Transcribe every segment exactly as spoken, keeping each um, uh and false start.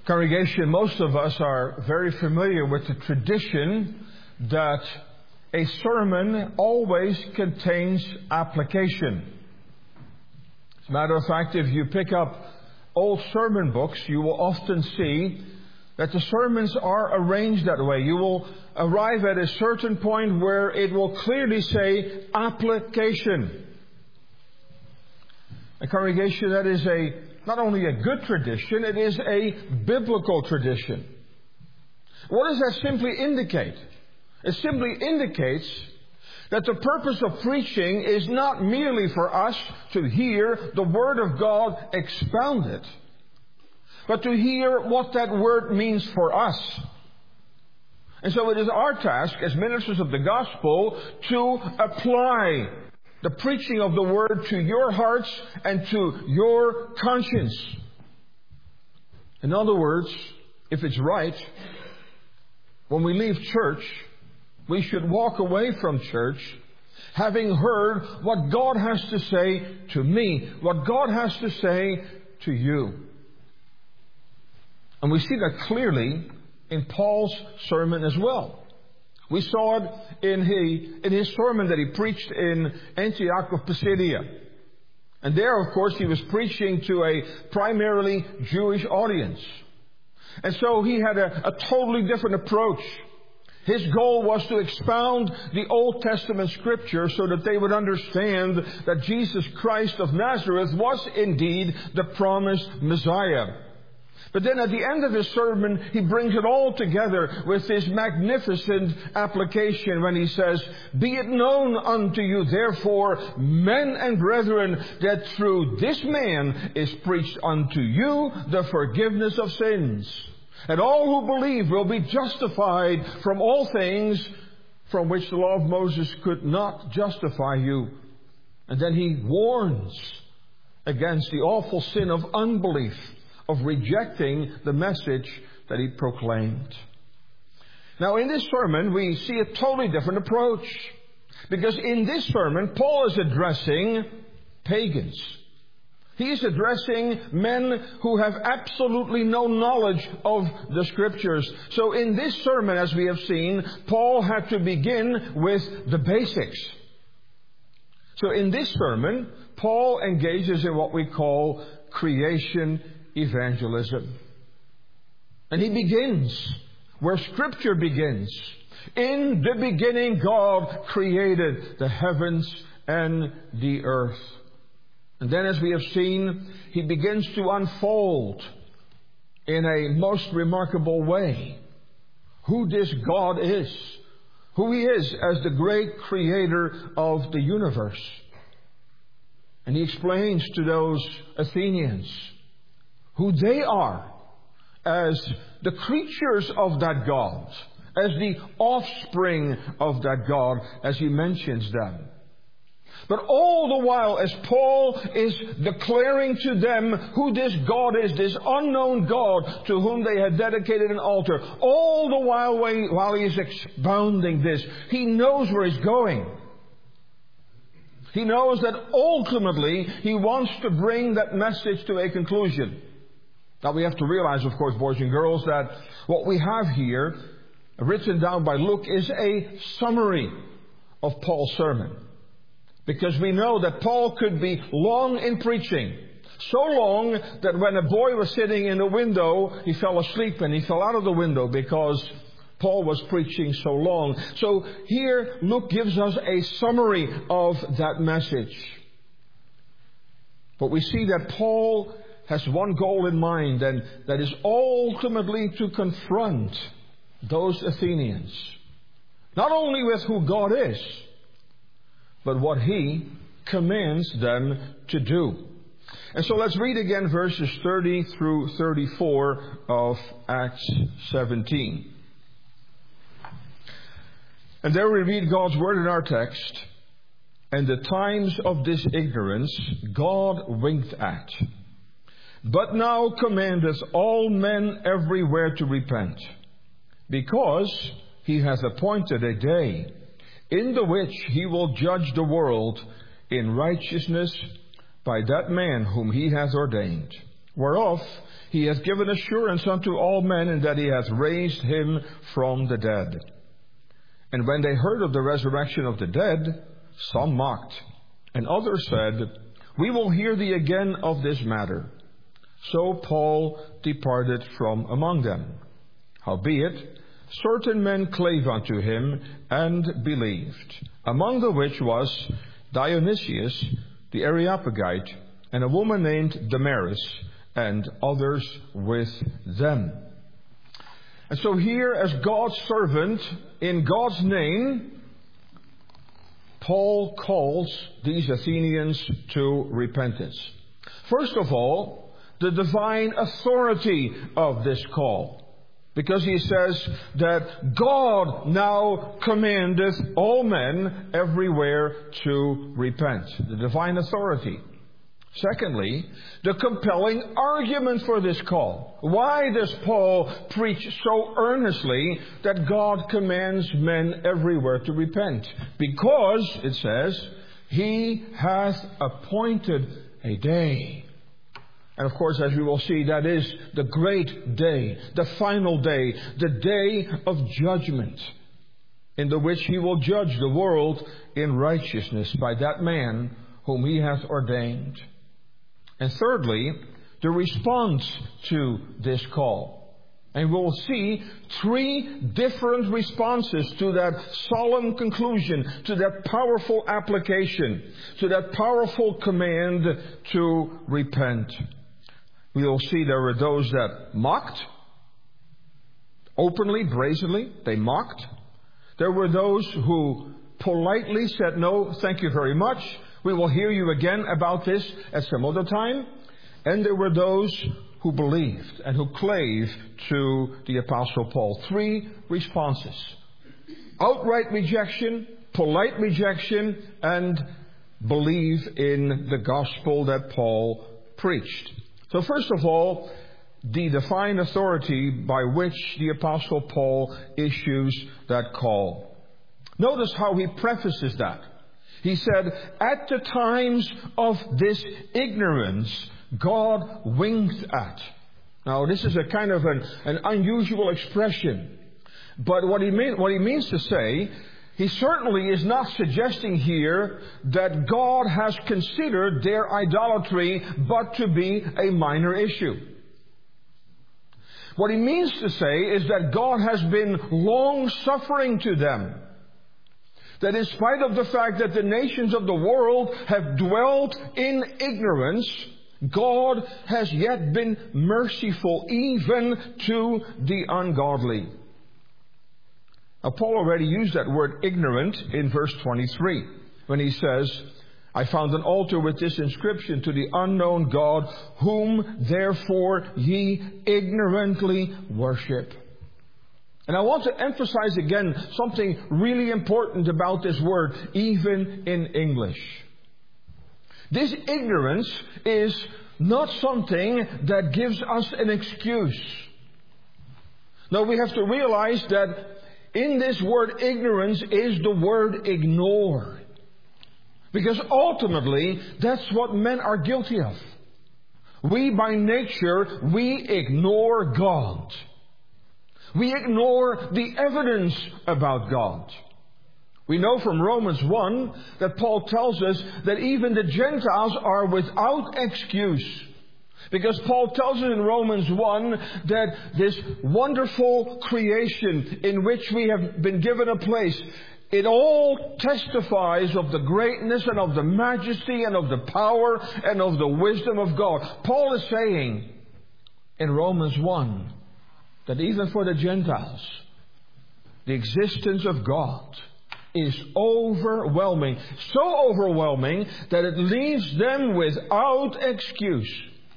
Congregation, most of us are very familiar with the tradition that a sermon always contains application. As a matter of fact, if you pick up old sermon books, you will often see that the sermons are arranged that way. You will arrive at a certain point where it will clearly say application. A congregation, that is a not only a good tradition, it is a biblical tradition. What does that simply indicate? It simply indicates that the purpose of preaching is not merely for us to hear the Word of God expounded, but to hear what that Word means for us. And so it is our task as ministers of the gospel to apply the preaching of the Word to your hearts and to your conscience. In other words, if it's right, when we leave church, we should walk away from church having heard what God has to say to me, what God has to say to you. And we see that clearly in Paul's sermon as well. We saw it in, he, in his sermon that he preached in Antioch of Pisidia. And there, of course, he was preaching to a primarily Jewish audience. And so he had a, a totally different approach. His goal was to expound the Old Testament Scripture so that they would understand that Jesus Christ of Nazareth was indeed the promised Messiah. But then at the end of his sermon, he brings it all together with this magnificent application when he says, "Be it known unto you, therefore, men and brethren, that through this man is preached unto you the forgiveness of sins. And all who believe will be justified from all things from which the law of Moses could not justify you." And then he warns against the awful sin of unbelief, of rejecting the message that he proclaimed. Now, in this sermon, we see a totally different approach. Because in this sermon, Paul is addressing pagans. He is addressing men who have absolutely no knowledge of the Scriptures. So in this sermon, as we have seen, Paul had to begin with the basics. So in this sermon, Paul engages in what we call creation evangelism. And he begins where Scripture begins. In the beginning, God created the heavens and the earth. And then, as we have seen, he begins to unfold in a most remarkable way who this God is, who he is as the great creator of the universe. And he explains to those Athenians who they are as the creatures of that God, as the offspring of that God, as he mentions them. But all the while, as Paul is declaring to them who this God is, this unknown God to whom they had dedicated an altar, all the while while he is expounding this, he knows where he's going. He knows that ultimately he wants to bring that message to a conclusion. Now we have to realize, of course, boys and girls, that what we have here, written down by Luke, is a summary of Paul's sermon. Because we know that Paul could be long in preaching. So long that when a boy was sitting in the window, he fell asleep and he fell out of the window because Paul was preaching so long. So here Luke gives us a summary of that message. But we see that Paul has one goal in mind, and that is ultimately to confront those Athenians. Not only with who God is, but what he commands them to do. And so let's read again verses thirty through thirty-four of Acts seventeen. And there we read God's word in our text. "And the times of this ignorance God winked at, but now commandeth all men everywhere to repent, because he hath appointed a day in the which he will judge the world in righteousness by that man whom he hath ordained. whereof he hath given assurance unto all men, and that he hath raised him from the dead. And when they heard of the resurrection of the dead, some mocked, and others said, We will hear thee again of this matter. So Paul departed from among them. Howbeit, certain men clave unto him, and believed, among the which was Dionysius the Areopagite, and a woman named Damaris, and others with them. And so here, as God's servant, in God's name, Paul calls these Athenians to repentance. First of all, the divine authority of this call. Because he says that God now commandeth all men everywhere to repent. The divine authority. Secondly, the compelling argument for this call. Why does Paul preach so earnestly that God commands men everywhere to repent? Because, it says, he hath appointed a day. And of course, as we will see, that is the great day, the final day, the day of judgment, in the which he will judge the world in righteousness by that man whom he hath ordained. And thirdly, the response to this call. And we'll see three different responses to that solemn conclusion, to that powerful application, to that powerful command to repent. We will see there were those that mocked, openly, brazenly, they mocked. There were those who politely said, no, thank you very much. We will hear you again about this at some other time. And there were those who believed and who clave to the Apostle Paul. Three responses. Outright rejection, polite rejection, and believe in the gospel that Paul preached. So first of all, the divine authority by which the Apostle Paul issues that call. Notice how he prefaces that. He said, at the times of this ignorance, God winked at. Now, this is a kind of an, an unusual expression. But what he, mean, what he means to say, he certainly is not suggesting here that God has considered their idolatry but to be a minor issue. What he means to say is that God has been long-suffering to them. That in spite of the fact that the nations of the world have dwelt in ignorance, God has yet been merciful even to the ungodly. Now, Paul already used that word ignorant in verse twenty-three when he says, I found an altar with this inscription, to the unknown God, whom therefore ye ignorantly worship. And I want to emphasize again something really important about this word, even in English. This ignorance is not something that gives us an excuse. No, we have to realize that in this word ignorance is the word ignore. Because ultimately, that's what men are guilty of. We by nature, we ignore God. We ignore the evidence about God. We know from Romans one that Paul tells us that even the Gentiles are without excuse. Because Paul tells us in Romans one that this wonderful creation in which we have been given a place, it all testifies of the greatness and of the majesty and of the power and of the wisdom of God. Paul is saying in Romans one that even for the Gentiles, the existence of God is overwhelming. So overwhelming that it leaves them without excuse.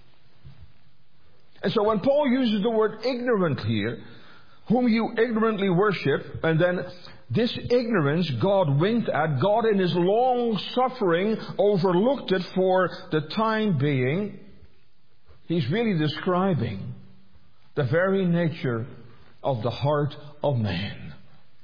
And so when Paul uses the word ignorant here, whom you ignorantly worship, and then this ignorance God winked at, God in His long suffering overlooked it for the time being, He's really describing the very nature of the heart of man.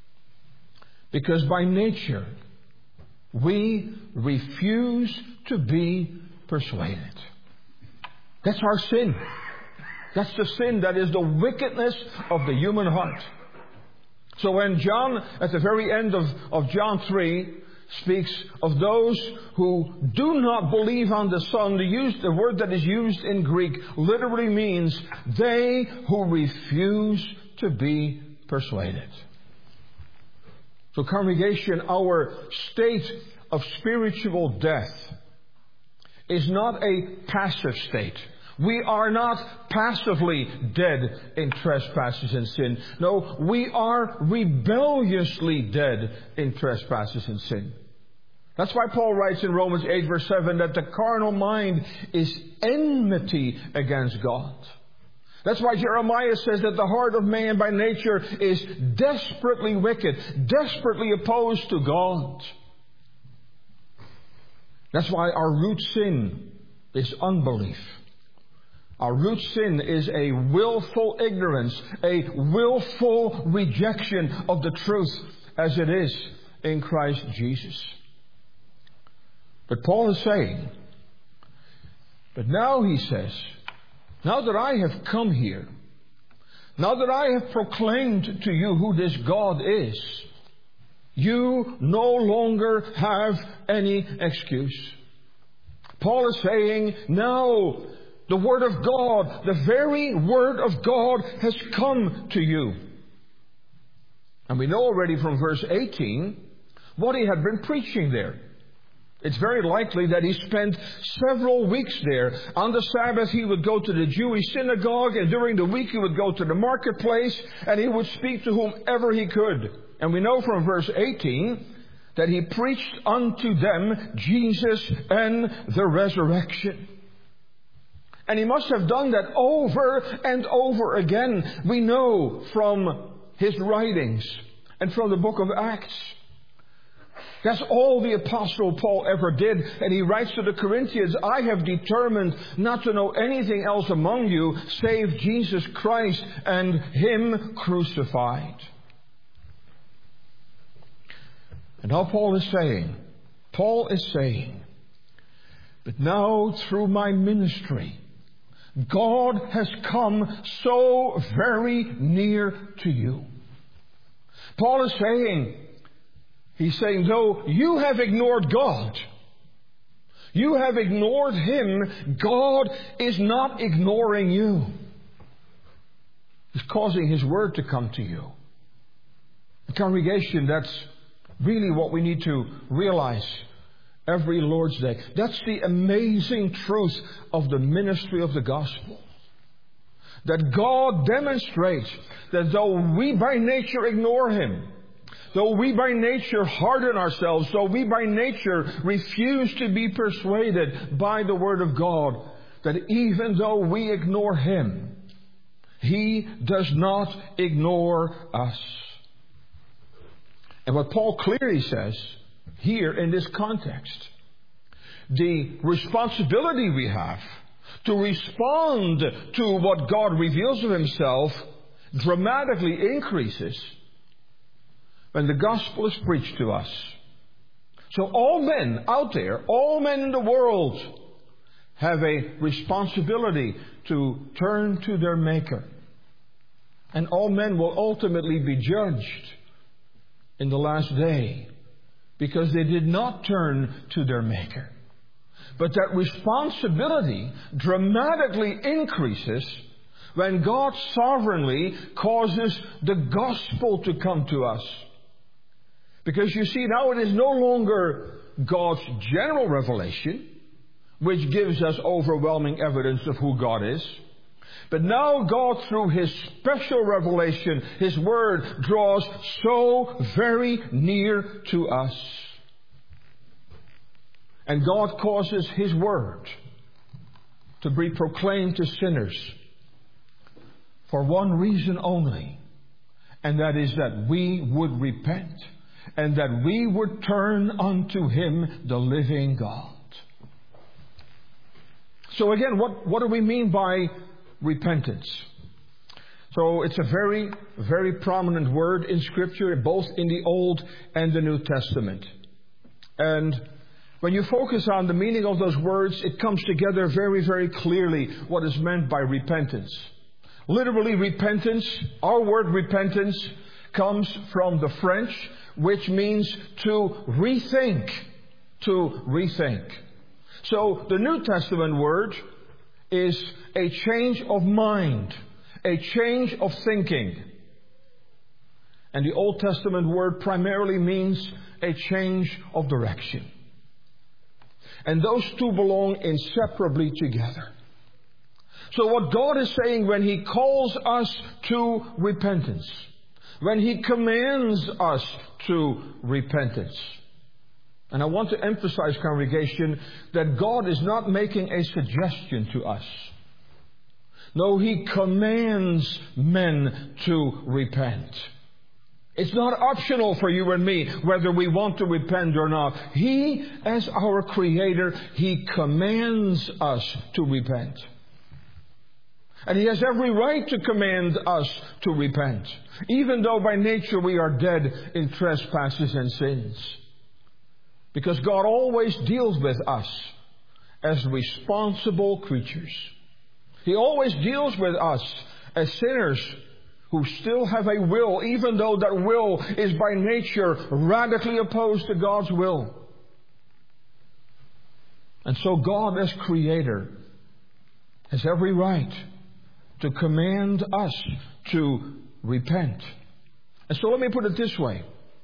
Because by nature, we refuse to be persuaded. That's our sin. That's the sin that is the wickedness of the human heart. So when John, at the very end of, of John three, speaks of those who do not believe on the Son, the, use, the word that is used in Greek literally means they who refuse to be persuaded. So congregation, our state of spiritual death is not a passive state. We are not passively dead in trespasses and sin. No, we are rebelliously dead in trespasses and sin. That's why Paul writes in Romans eight verse seven that the carnal mind is enmity against God. That's why Jeremiah says that the heart of man by nature is desperately wicked, desperately opposed to God. That's why our root sin is unbelief. Our root sin is a willful ignorance, a willful rejection of the truth as it is in Christ Jesus. But Paul is saying, but now he says, now that I have come here, now that I have proclaimed to you who this God is, you no longer have any excuse. Paul is saying, now the Word of God, the very Word of God has come to you. And we know already from verse eighteen what he had been preaching there. It's very likely that he spent several weeks there. On the Sabbath he would go to the Jewish synagogue, and during the week he would go to the marketplace, and he would speak to whomever he could. And we know from verse eighteen that he preached unto them Jesus and the resurrection. And he must have done that over and over again. We know from his writings and from the book of Acts. That's all the Apostle Paul ever did. And he writes to the Corinthians, I have determined not to know anything else among you save Jesus Christ and Him crucified. And now Paul is saying, Paul is saying, but now through my ministry, God has come so very near to you. Paul is saying, he's saying, though you have ignored God, you have ignored Him, God is not ignoring you. He's causing His Word to come to you. The congregation, that's really what we need to realize every Lord's Day. That's the amazing truth of the ministry of the gospel. That God demonstrates that though we by nature ignore Him, though we by nature harden ourselves, though we by nature refuse to be persuaded by the Word of God, that even though we ignore Him, He does not ignore us. And what Paul clearly says here in this context, the responsibility we have to respond to what God reveals of Himself dramatically increases when the gospel is preached to us. So all men out there, all men in the world have a responsibility to turn to their Maker. And all men will ultimately be judged in the last day because they did not turn to their Maker. But that responsibility dramatically increases when God sovereignly causes the gospel to come to us. Because you see, now it is no longer God's general revelation, which gives us overwhelming evidence of who God is. But now God, through His special revelation, His Word, draws so very near to us. And God causes His Word to be proclaimed to sinners for one reason only. And that is that we would repent. And that we would turn unto Him, the living God. So again, what, what do we mean by repentance? So it's a very, very prominent word in Scripture, both in the Old and the New Testament. And When you focus on the meaning of those words, it comes together very, very clearly what is meant by repentance. Literally, repentance, our word repentance, comes from the French, which means to rethink. To rethink. So, the New Testament word is a change of mind, a change of thinking. And the Old Testament word primarily means a change of direction. And those two belong inseparably together. So what God is saying when He calls us to repentance, when He commands us to repentance, and I want to emphasize, congregation, that God is not making a suggestion to us. No, He commands men to repent. It's not optional for you and me whether we want to repent or not. He, as our Creator, He commands us to repent. And He has every right to command us to repent, even though by nature we are dead in trespasses and sins. Because God always deals with us as responsible creatures. He always deals with us as sinners who still have a will, even though that will is by nature radically opposed to God's will. And so God, as Creator, has every right to command us to repent. And so let me put it this way.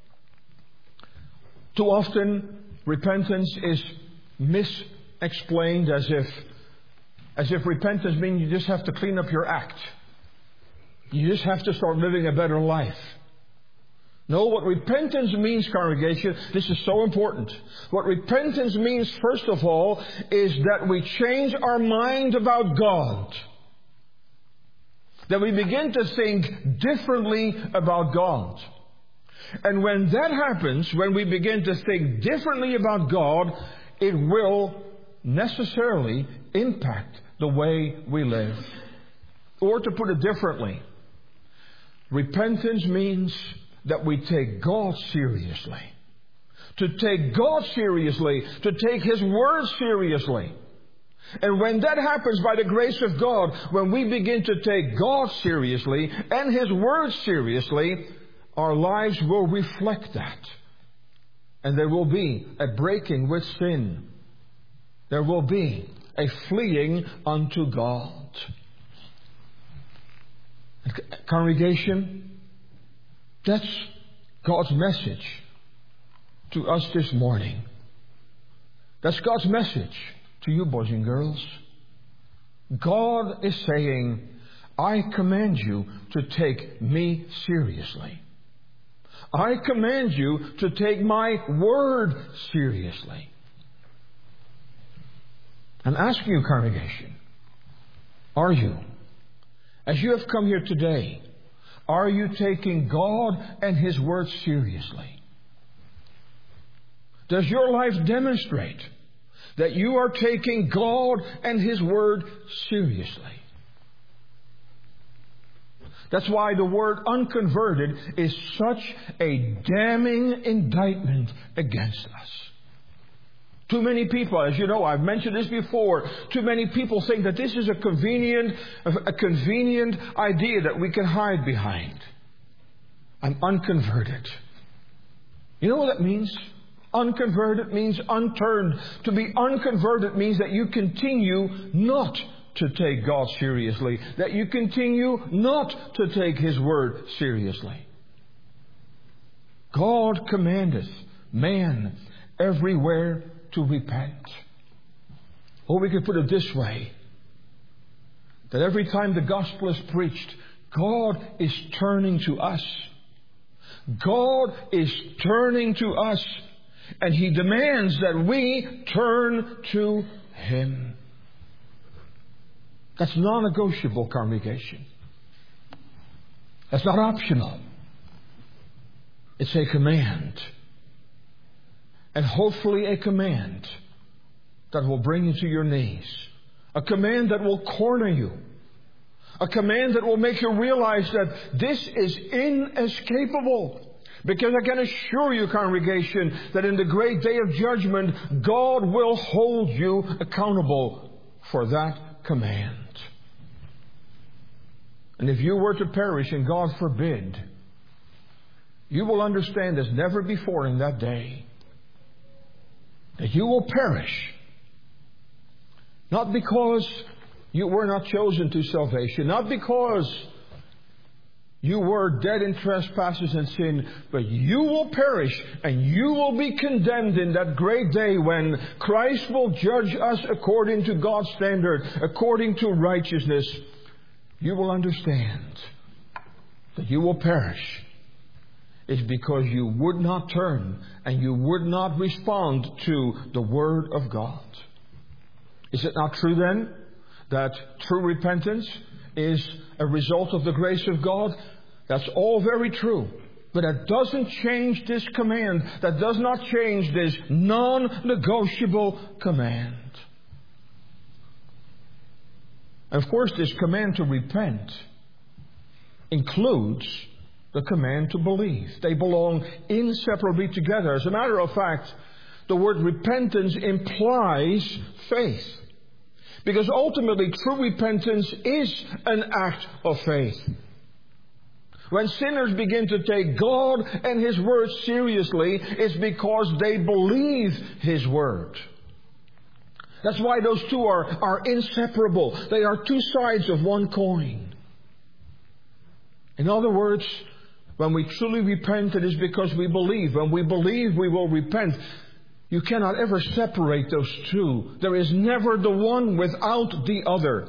Too often, repentance is misexplained as if, as if repentance means you just have to clean up your act. You just have to start living a better life. No, what repentance means, congregation, this is so important. What repentance means, first of all, is that we change our mind about God. That we begin to think differently about God. And when that happens, when we begin to think differently about God, it will necessarily impact the way we live. Or to put it differently, repentance means that we take God seriously. To take God seriously, to take His Word seriously. And when that happens by the grace of God, when we begin to take God seriously and His Word seriously, our lives will reflect that. And there will be a breaking with sin. There will be a fleeing unto God. Congregation, that's God's message to us this morning. That's God's message to you, boys and girls. God is saying, I command you to take me seriously. I command you to take my word seriously. I'm asking you, congregation, are you? As you have come here today, are you taking God and His Word seriously? Does your life demonstrate that you are taking God and His Word seriously? That's why the word unconverted is such a damning indictment against us. Too many people, as you know, I've mentioned this before, too many people think that this is a convenient, a convenient idea that we can hide behind. I'm unconverted. You know what that means? Unconverted means unturned. To be unconverted means that you continue not to take God seriously, that you continue not to take His Word seriously. God commandeth man everywhere to repent. Or we could put it this way, that every time the gospel is preached, God is turning to us. God is turning to us, and He demands that we turn to Him. That's non-negotiable, congregation. That's not optional. It's a command. And hopefully a command that will bring you to your knees. A command that will corner you. A command that will make you realize that this is inescapable. Because I can assure you, congregation, that in the great day of judgment, God will hold you accountable for that command. And if you were to perish, and God forbid, you will understand as never before in that day that you will perish. Not because you were not chosen to salvation, not because you were dead in trespasses and sin, but you will perish and you will be condemned in that great day when Christ will judge us according to God's standard, according to righteousness. You will understand that you will perish. It's because you would not turn and you would not respond to the Word of God. Is it not true then that true repentance is a result of the grace of God? That's all very true. But that doesn't change this command. That does not change this non-negotiable command. And of course, this command to repent includes the command to believe. They belong inseparably together. As a matter of fact, the word repentance implies faith. Because ultimately, true repentance is an act of faith. When sinners begin to take God and His Word seriously, it's because they believe His Word. That's why those two are, are inseparable. They are two sides of one coin. In other words, when we truly repent, it is because we believe. When we believe, we will repent. You cannot ever separate those two. There is never the one without the other.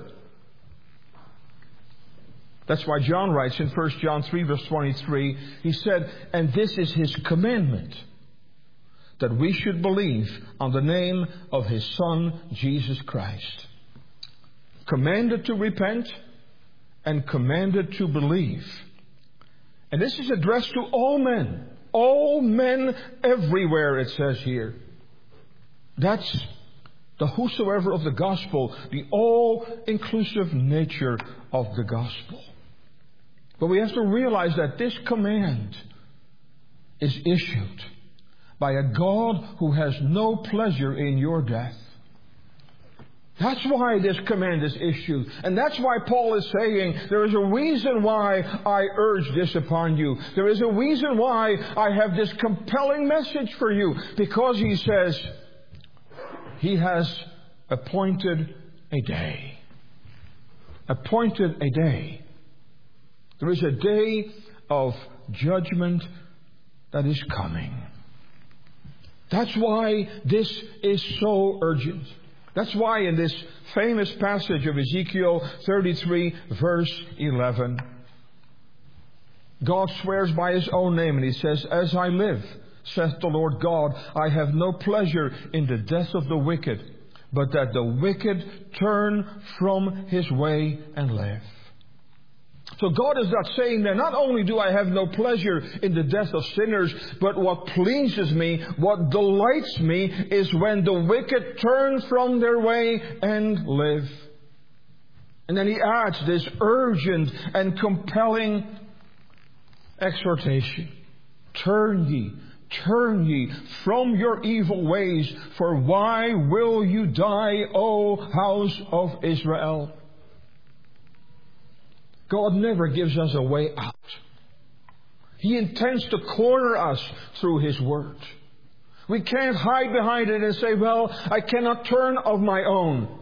That's why John writes in First John three verse twenty-three, he said, and this is His commandment, that we should believe on the name of His Son, Jesus Christ. Commanded to repent and commanded to believe. And this is addressed to all men. All men everywhere, it says here. That's the whosoever of the gospel, the all-inclusive nature of the gospel. But we have to realize that this command is issued by a God who has no pleasure in your death. That's why this command is issued. And that's why Paul is saying, there is a reason why I urge this upon you. There is a reason why I have this compelling message for you. Because he says, He has appointed a day. Appointed a day. There is a day of judgment that is coming. That's why this is so urgent. That's why in this famous passage of Ezekiel thirty-three, verse eleven, God swears by His own name and He says, as I live, saith the Lord God, I have no pleasure in the death of the wicked, but that the wicked turn from his way and live. So God is not saying that not only do I have no pleasure in the death of sinners, but what pleases me, what delights me, is when the wicked turn from their way and live. And then He adds this urgent and compelling exhortation. Turn ye, turn ye from your evil ways, for why will you die, O house of Israel? God never gives us a way out. He intends to corner us through His Word. We can't hide behind it and say, well, I cannot turn of my own.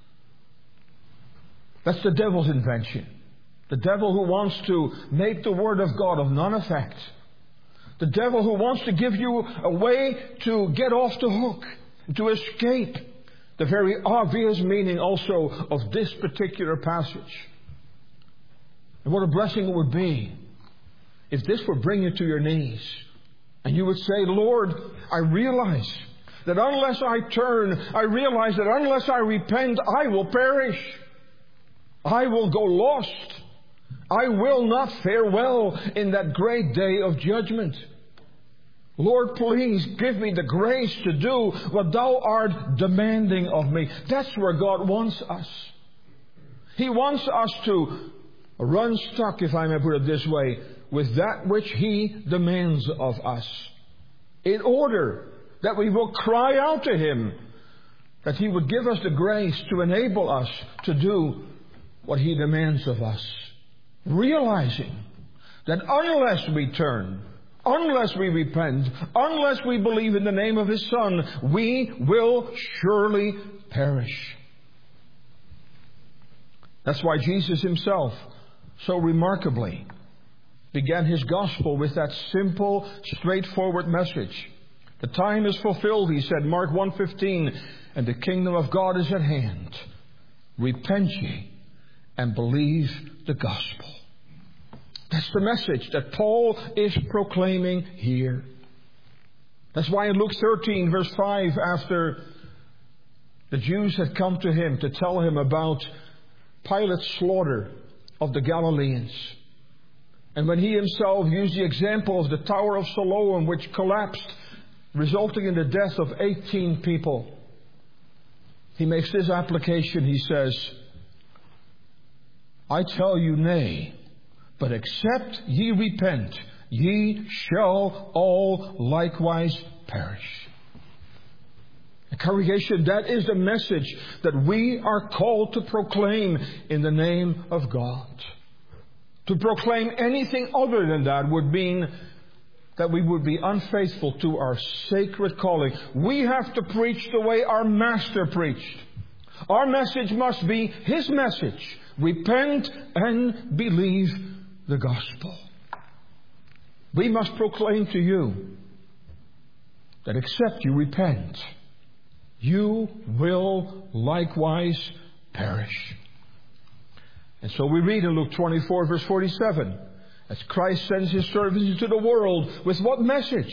That's the devil's invention. The devil who wants to make the Word of God of none effect. The devil who wants to give you a way to get off the hook, to escape the very obvious meaning also of this particular passage. And what a blessing it would be if this would bring you to your knees and you would say, Lord, I realize that unless I turn, I realize that unless I repent, I will perish. I will go lost. I will not fare well in that great day of judgment. Lord, please give me the grace to do what Thou art demanding of me. That's where God wants us. He wants us to run stuck, if I may put it this way, with that which He demands of us, in order that we will cry out to Him, that He would give us the grace to enable us to do what He demands of us, realizing that unless we turn, unless we repent, unless we believe in the name of His Son, we will surely perish. That's why Jesus Himself so remarkably began His gospel with that simple, straightforward message. The time is fulfilled, He said, Mark one fifteen, and the kingdom of God is at hand. Repent ye and believe the gospel. That's the message that Paul is proclaiming here. That's why in Luke thirteen, verse five, after the Jews had come to him to tell him about Pilate's slaughter of the Galileans, and when he himself used the example of the Tower of Siloam, which collapsed, resulting in the death of eighteen people, he makes this application. He says, I tell you nay, but except ye repent, ye shall all likewise perish. The congregation, that is the message that we are called to proclaim in the name of God. To proclaim anything other than that would mean that we would be unfaithful to our sacred calling. We have to preach the way our Master preached. Our message must be His message. Repent and believe the gospel. We must proclaim to you that except you repent, you will likewise perish. And so we read in Luke twenty-four, verse forty-seven, as Christ sends His servants into the world, with what message?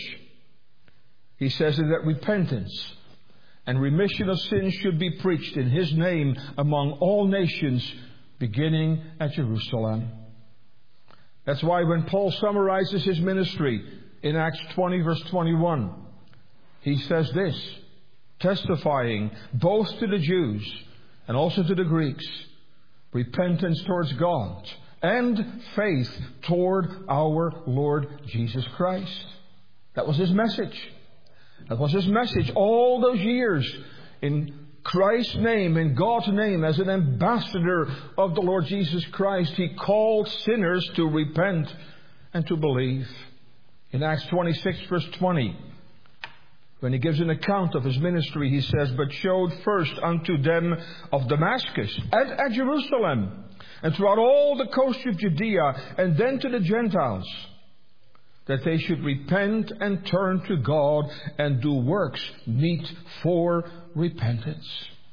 He says that repentance and remission of sins should be preached in His name among all nations, beginning at Jerusalem. That's why when Paul summarizes his ministry in Acts twenty, verse twenty-one, he says this, testifying both to the Jews and also to the Greeks, repentance towards God and faith toward our Lord Jesus Christ. That was his message. That was his message all those years, in Christ's name, in God's name, as an ambassador of the Lord Jesus Christ. He called sinners to repent and to believe. In Acts twenty-six, verse twenty, when he gives an account of his ministry, he says, but showed first unto them of Damascus and at Jerusalem and throughout all the coast of Judea, and then to the Gentiles, that they should repent and turn to God and do works meet for repentance.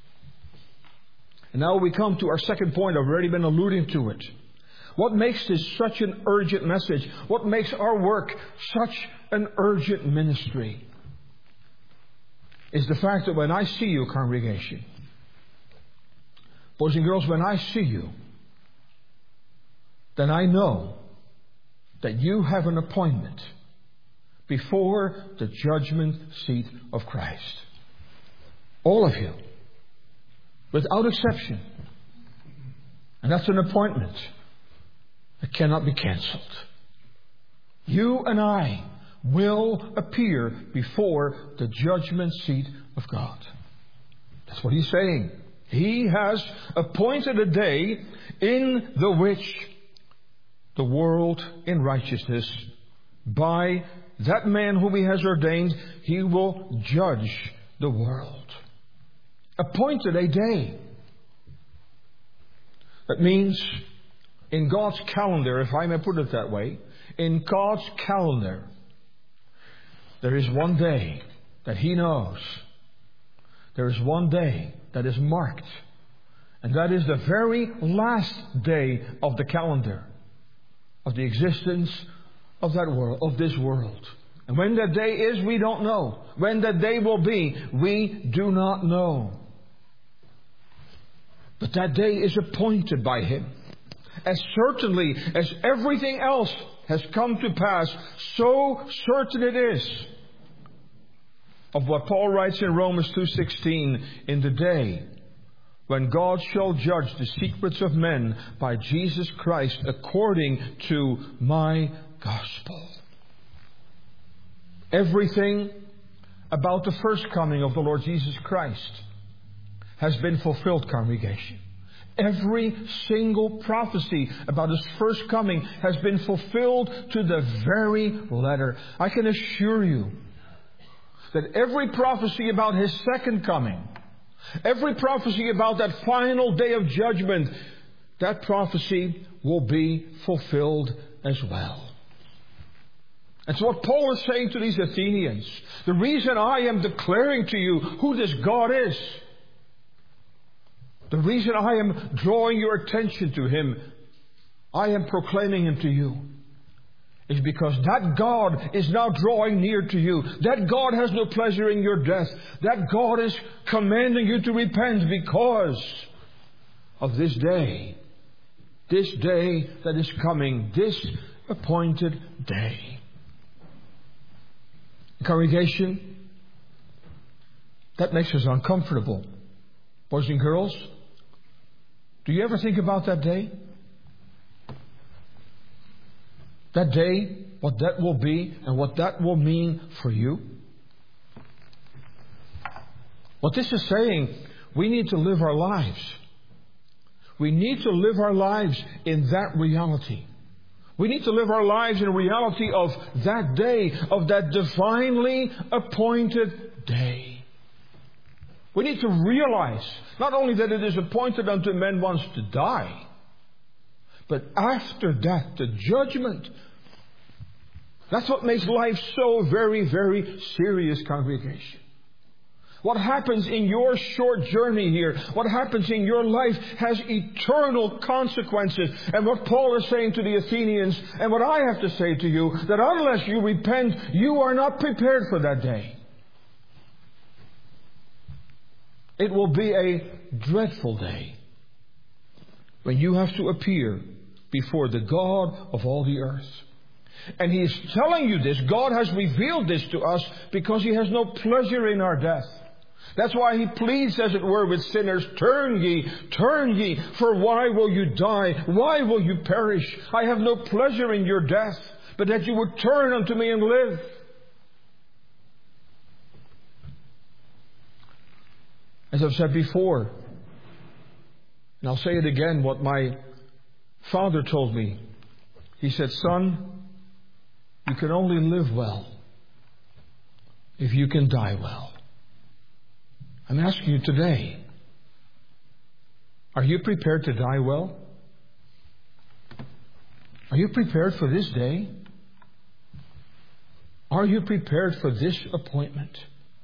And now we come to our second point. I've already been alluding to it. What makes this such an urgent message? What makes our work such an urgent ministry? Is the fact that when I see you, congregation, boys and girls, when I see you, then I know that you have an appointment before the judgment seat of Christ. All of you, without exception. And that's an appointment that cannot be cancelled. You and I will appear before the judgment seat of God. That's what he's saying. He has appointed a day in the which the world in righteousness, by that man whom he has ordained, he will judge the world. Appointed a day. That means in God's calendar, if I may put it that way, in God's calendar, there is one day that He knows. There is one day that is marked. And that is the very last day of the calendar, of the existence of that world, of this world. And when that day is, we don't know. When that day will be, we do not know. But that day is appointed by Him. As certainly as everything else has come to pass, so certain it is of what Paul writes in Romans two sixteen, in the day when God shall judge the secrets of men by Jesus Christ according to my gospel. Everything about the first coming of the Lord Jesus Christ has been fulfilled, congregation. Every single prophecy about His first coming has been fulfilled to the very letter. I can assure you that every prophecy about His second coming, every prophecy about that final day of judgment, that prophecy will be fulfilled as well. That's what Paul is saying to these Athenians. The reason I am declaring to you who this God is, the reason I am drawing your attention to Him, I am proclaiming Him to you, is because that God is now drawing near to you. That God has no pleasure in your death. That God is commanding you to repent because of this day. This day that is coming. This appointed day. Congregation, that makes us uncomfortable. Boys and girls, do you ever think about that day? That day, what that will be and what that will mean for you? What this is saying, we need to live our lives. We need to live our lives in that reality. We need to live our lives in reality of that day, of that divinely appointed day. We need to realize not only that it is appointed unto men once to die, but after that, the judgment. That's what makes life so very, very serious, congregation. What happens in your short journey here, what happens in your life has eternal consequences. And what Paul is saying to the Athenians, and what I have to say to you, that unless you repent, you are not prepared for that day. It will be a dreadful day when you have to appear before the God of all the earth. And He is telling you this. God has revealed this to us because He has no pleasure in our death. That's why He pleads, as it were, with sinners, turn ye, turn ye, for why will you die? Why will you perish? I have no pleasure in your death, but that you would turn unto me and live. As I've said before, and I'll say it again, what my father told me. He said, son, you can only live well if you can die well. I'm asking you today, are you prepared to die well? Are you prepared for this day? Are you prepared for this appointment?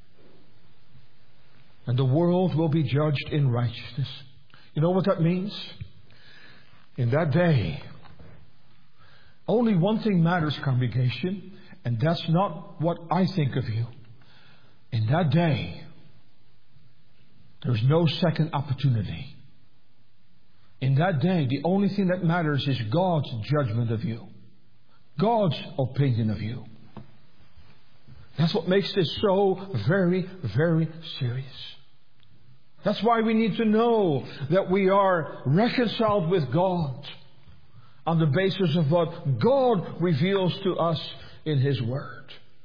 And the world will be judged in righteousness. You know what that means? In that day, only one thing matters, congregation, and that's not what I think of you. In that day, there's no second opportunity. In that day, the only thing that matters is God's judgment of you. God's opinion of you. That's what makes this so very, very serious. That's why we need to know that we are reconciled with God on the basis of what God reveals to us in His Word.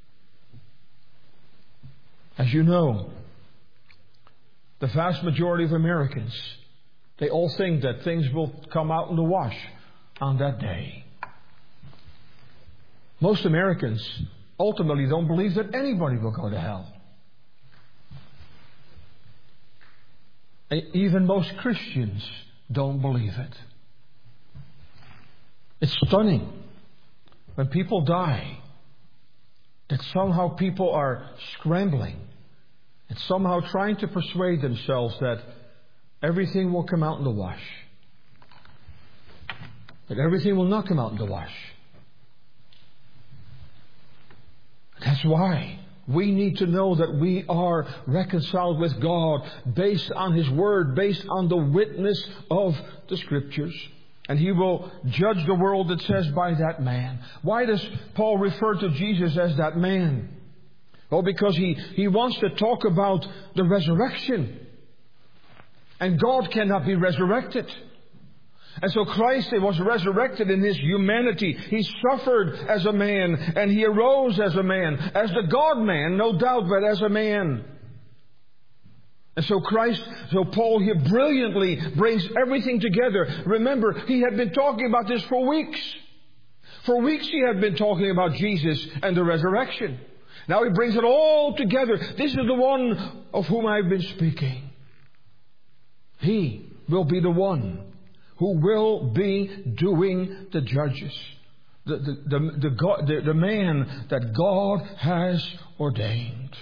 As you know, the vast majority of Americans, they all think that things will come out in the wash on that day. Most Americans ultimately don't believe that anybody will go to hell. And even most Christians don't believe it. It's stunning when people die that somehow people are scrambling and somehow trying to persuade themselves that everything will come out in the wash. But everything will not come out in the wash. That's why we need to know that we are reconciled with God based on His Word, based on the witness of the Scriptures. And He will judge the world, it says, by that man. Why does Paul refer to Jesus as that man? Well, because he, he wants to talk about the resurrection. And God cannot be resurrected. And so Christ was resurrected in His humanity. He suffered as a man and He arose as a man. As the God-man, no doubt, but as a man. And so Christ, so Paul here brilliantly brings everything together. Remember, he had been talking about this for weeks. For weeks he had been talking about Jesus and the resurrection. Now he brings it all together. This is the one of whom I've been speaking. He will be the one who will be doing the judges. The, the, the, the, God, the, the man that God has ordained.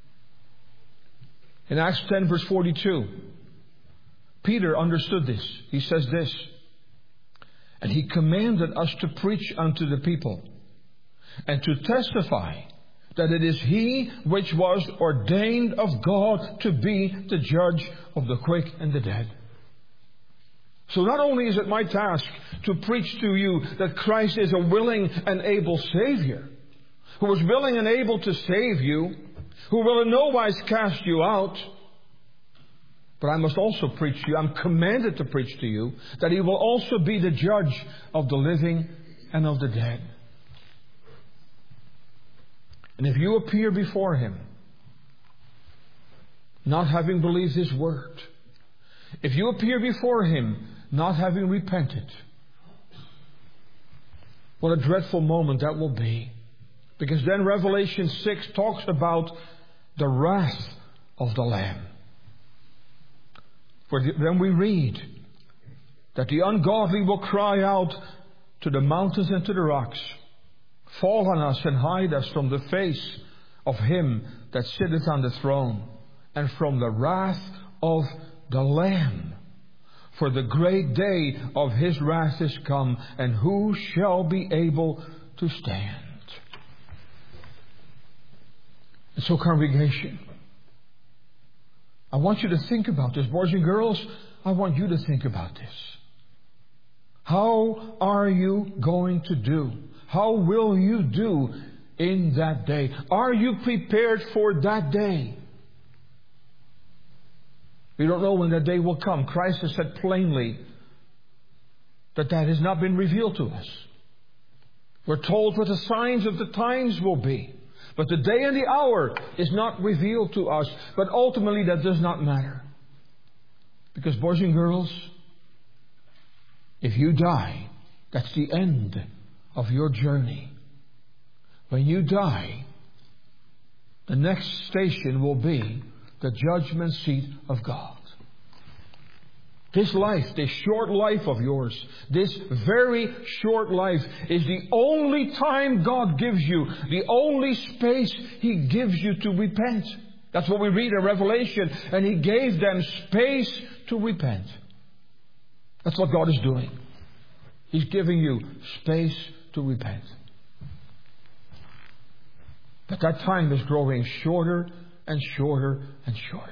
In Acts ten verse forty-two, Peter understood this. He says this, and he commanded us to preach unto the people and to testify that it is He which was ordained of God to be the judge of the quick and the dead. So not only is it my task to preach to you that Christ is a willing and able Savior, who is willing and able to save you, who will in no wise cast you out, but I must also preach to you, I'm commanded to preach to you, that He will also be the judge of the living and of the dead. And if you appear before Him, not having believed His word, if you appear before Him, not having repented, what a dreadful moment that will be. Because then Revelation six talks about the wrath of the Lamb. For then we read that the ungodly will cry out to the mountains and to the rocks, fall on us and hide us from the face of Him that sitteth on the throne, and from the wrath of the Lamb. For the great day of His wrath is come, and who shall be able to stand? And so, congregation, I want you to think about this. Boys and girls, I want you to think about this. How are you going to do? How will you do in that day? Are you prepared for that day? We don't know when that day will come. Christ has said plainly that that has not been revealed to us. We're told what the signs of the times will be. But the day and the hour is not revealed to us. But ultimately that does not matter. Because boys and girls, if you die, that's the end of your journey. When you die, the next station will be the judgment seat of God. This life, this short life of yours, this very short life is the only time God gives you, the only space He gives you to repent. That's what we read in Revelation. And He gave them space to repent. That's what God is doing. He's giving you space to repent. But that time is growing shorter and shorter and shorter.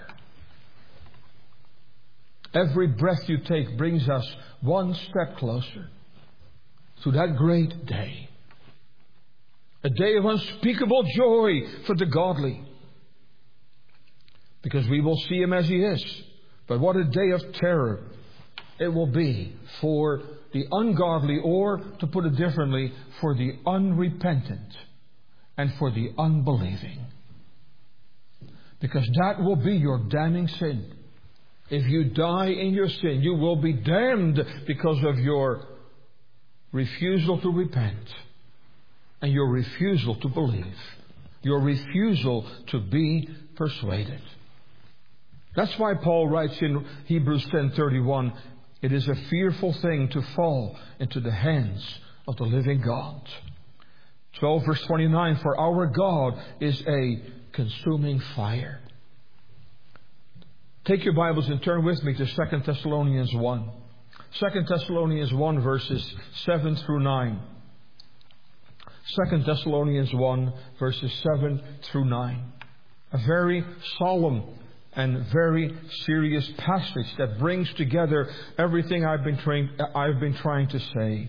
Every breath you take brings us one step closer to that great day. A day of unspeakable joy for the godly. Because we will see Him as He is. But what a day of terror it will be for the ungodly, or, to put it differently, for the unrepentant and for the unbelieving. Because that will be your damning sin. If you die in your sin, you will be damned because of your refusal to repent and your refusal to believe, your refusal to be persuaded. That's why Paul writes in Hebrews ten thirty-one, it is a fearful thing to fall into the hands of the living God. twelve verse twenty-nine, for our God is a consuming fire. Take your Bibles and turn with me to Second Thessalonians one. Second Thessalonians one verses seven through nine. Second Thessalonians one verses seven through nine. A very solemn and very serious passage that brings together everything I've been trying, I've been trying to say.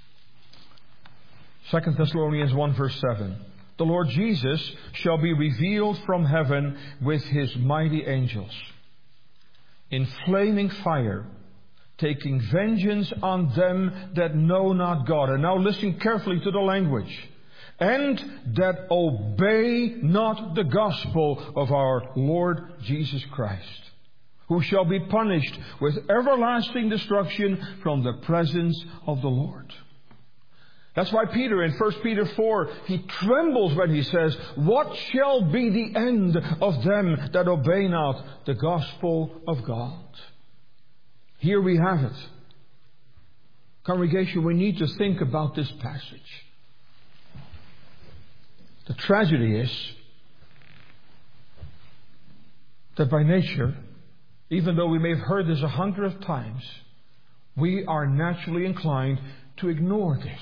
Second Thessalonians one verse seven. The Lord Jesus shall be revealed from heaven with His mighty angels in flaming fire, taking vengeance on them that know not God. And now listen carefully to the language. And that obey not the gospel of our Lord Jesus Christ, who shall be punished with everlasting destruction from the presence of the Lord. That's why Peter in First Peter four, he trembles when he says, what shall be the end of them that obey not the gospel of God? Here we have it. Congregation, we need to think about this passage. The tragedy is that by nature, even though we may have heard this a hundred of times, we are naturally inclined to ignore this.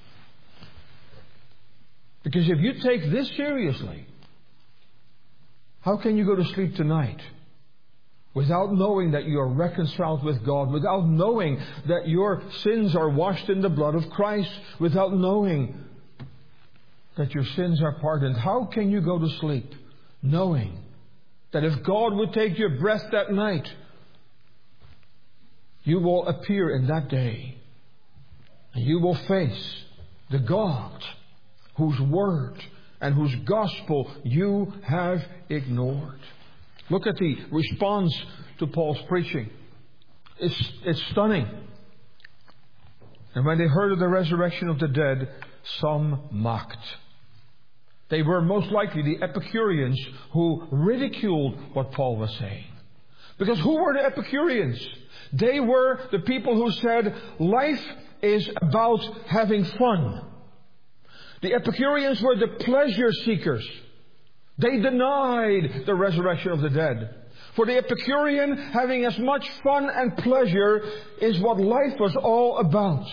Because if you take this seriously, how can you go to sleep tonight without knowing that you are reconciled with God, without knowing that your sins are washed in the blood of Christ, without knowing that your sins are pardoned? How can you go to sleep knowing that if God would take your breath that night, you will appear in that day and you will face the God whose word and whose gospel you have ignored? Look at the response to Paul's preaching. It's, it's stunning. And when they heard of the resurrection of the dead, some mocked. They were most likely the Epicureans who ridiculed what Paul was saying. Because who were the Epicureans? They were the people who said life is about having fun. The Epicureans were the pleasure seekers. They denied the resurrection of the dead. For the Epicurean, having as much fun and pleasure is what life was all about.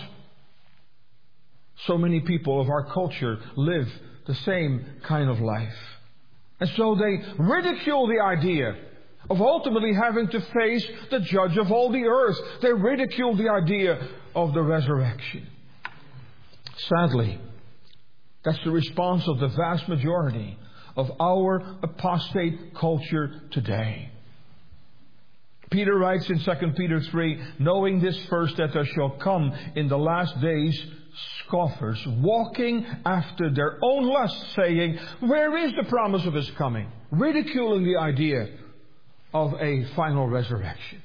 So many people of our culture live the same kind of life. And so they ridicule the idea of ultimately having to face the judge of all the earth. They ridicule the idea of the resurrection. Sadly, that's the response of the vast majority of our apostate culture today. Peter writes in Second Peter three, knowing this first, that there shall come in the last days scoffers, walking after their own lusts, saying, where is the promise of his coming? Ridiculing the idea of a final resurrection.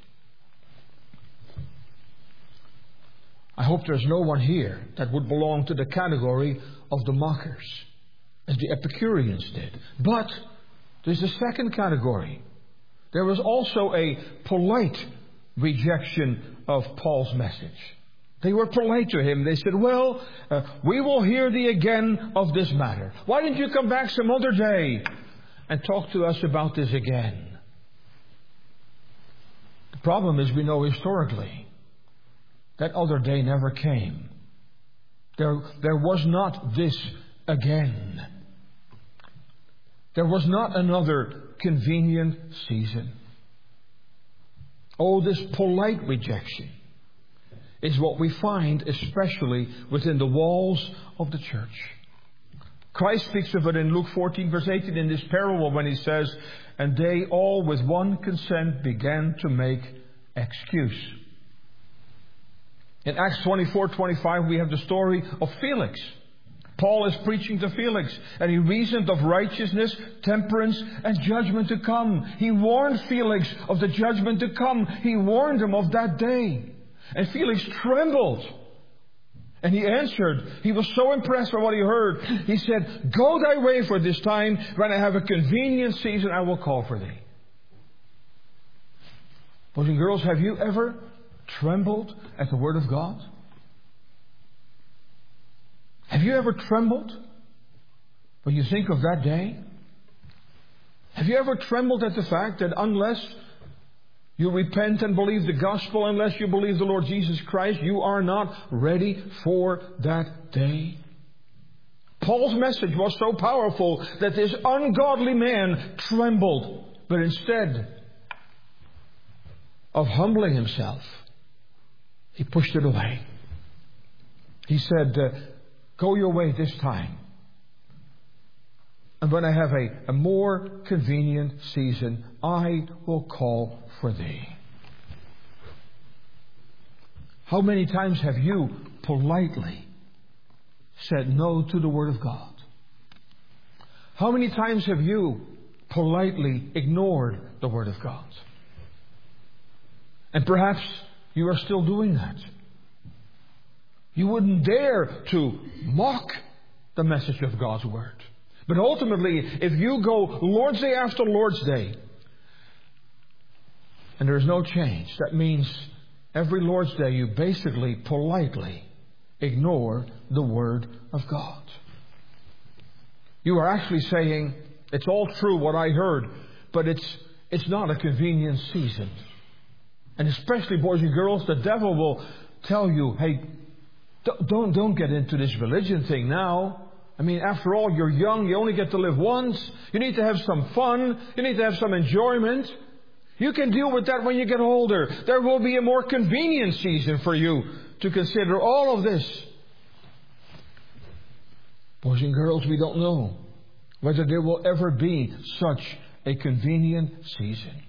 I hope there's no one here that would belong to the category of the mockers, as the Epicureans did. But there's a second category. There was also a polite rejection of Paul's message. They were polite to him. They said, well, uh, we will hear thee again of this matter. Why don't you come back some other day and talk to us about this again? The problem is, we know historically that other day never came. There, there was not this again. There was not another convenient season. Oh, this polite rejection is what we find especially within the walls of the church. Christ speaks of it in Luke fourteen verse eighteen in this parable when he says, and they all with one consent began to make excuse. In Acts twenty-four twenty-five we have the story of Felix. Paul is preaching to Felix, and he reasoned of righteousness, temperance, and judgment to come. He warned Felix of the judgment to come. He warned him of that day. And Felix trembled. And he answered. He was so impressed by what he heard. He said, go thy way for this time. When I have a convenient season, I will call for thee. Boys and girls, have you ever trembled at the word of God? Have you ever trembled when you think of that day? Have you ever trembled at the fact that unless you repent and believe the gospel, unless you believe the Lord Jesus Christ, you are not ready for that day? Paul's message was so powerful that this ungodly man trembled. But instead of humbling himself, he pushed it away. He said, uh, go your way this time. And when I have a, a more convenient season, I will call for thee. How many times have you politely said no to the Word of God? How many times have you politely ignored the Word of God? And perhaps you are still doing that. You wouldn't dare to mock the message of God's Word. But ultimately, if you go Lord's Day after Lord's Day, and there's no change, that means every Lord's Day you basically politely ignore the Word of God. You are actually saying, it's all true what I heard, but it's it's not a convenient season. And especially, boys and girls, the devil will tell you, hey, don't, don't get into this religion thing now. I mean, after all, you're young, you only get to live once. You need to have some fun. You need to have some enjoyment. You can deal with that when you get older. There will be a more convenient season for you to consider all of this. Boys and girls, we don't know whether there will ever be such a convenient season.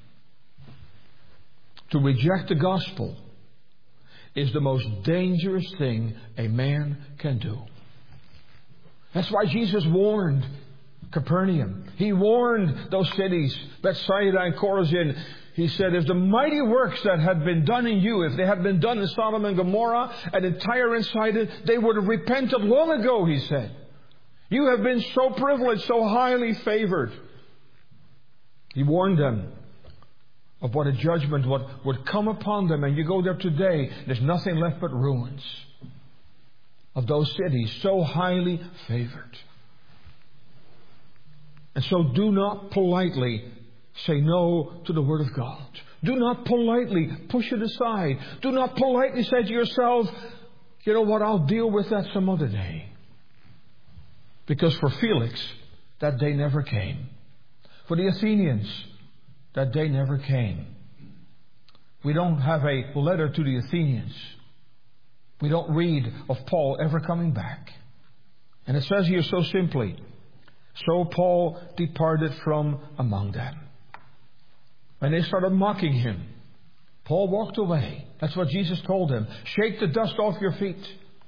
To reject the gospel is the most dangerous thing a man can do. That's why Jesus warned Capernaum. He warned those cities, Bethsaida and Chorazin. He said, if the mighty works that had been done in you, if they had been done in Sodom and Gomorrah and in Tyre and Sidon, they would have repented long ago, he said. You have been so privileged, so highly favored. He warned them of what a judgment would, would come upon them. And you go there today, there's nothing left but ruins of those cities, so highly favored. And so do not politely say no to the Word of God. Do not politely push it aside. Do not politely say to yourself, you know what, I'll deal with that some other day. Because for Felix, that day never came. For the Athenians, that day never came. We don't have a letter to the Athenians. We don't read of Paul ever coming back. And it says here so simply, so Paul departed from among them. When they started mocking him, Paul walked away. That's what Jesus told him. Shake the dust off your feet.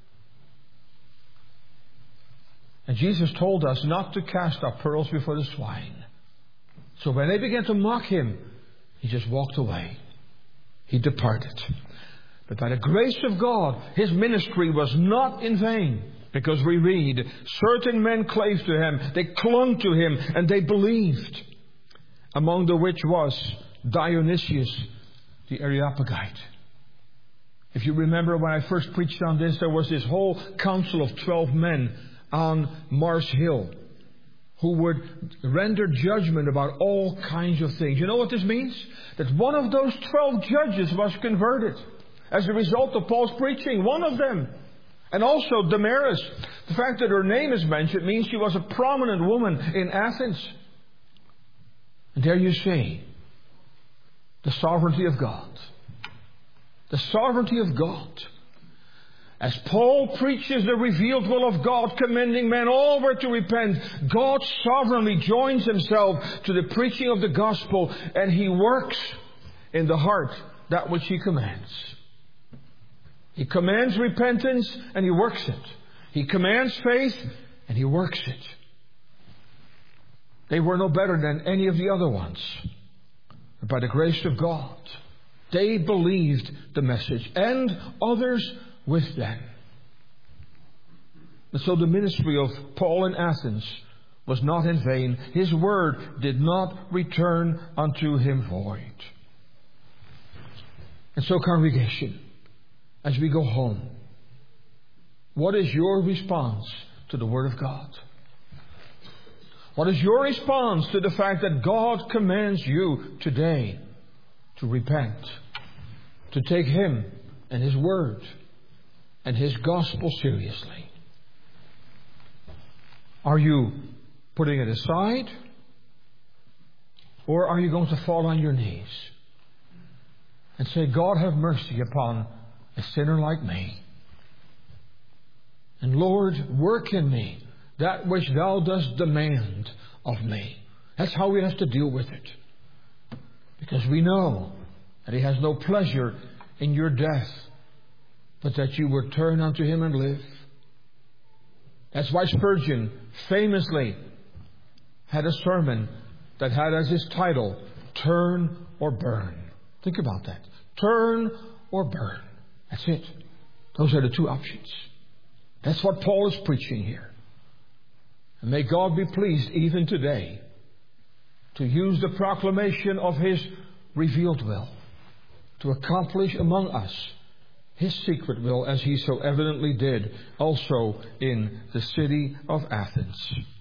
And Jesus told us not to cast our pearls before the swine. So when they began to mock him, he just walked away. He departed. But by the grace of God, his ministry was not in vain. Because we read, certain men clave to him, they clung to him, and they believed. Among the which was Dionysius the Areopagite. If you remember when I first preached on this, there was this whole council of twelve men on Mars Hill who would render judgment about all kinds of things. You know what this means? That one of those twelve judges was converted as a result of Paul's preaching. One of them. And also Damaris. The fact that her name is mentioned means she was a prominent woman in Athens. And there you see the sovereignty of God. The sovereignty of God. As Paul preaches the revealed will of God, commending men over to repent, God sovereignly joins himself to the preaching of the gospel, and he works in the heart that which he commands. He commands repentance, and he works it. He commands faith, and he works it. They were no better than any of the other ones. But by the grace of God, they believed the message, and others with them. And so the ministry of Paul in Athens was not in vain. His word did not return unto him void. And so, congregation, as we go home, what is your response to the Word of God? What is your response to the fact that God commands you today to repent, to take Him and His Word and His gospel seriously? Are you putting it aside? Or are you going to fall on your knees and say, God, have mercy upon a sinner like me. And Lord, work in me that which Thou dost demand of me. That's how we have to deal with it. Because we know that He has no pleasure in your death. but that you would turn unto Him and live. That's why Spurgeon famously had a sermon that had as his title, Turn or Burn. Think about that. Turn or burn. That's it. Those are the two options. That's what Paul is preaching here. And may God be pleased even today to use the proclamation of His revealed will to accomplish among us His secret will, as He so evidently did also in the city of Athens.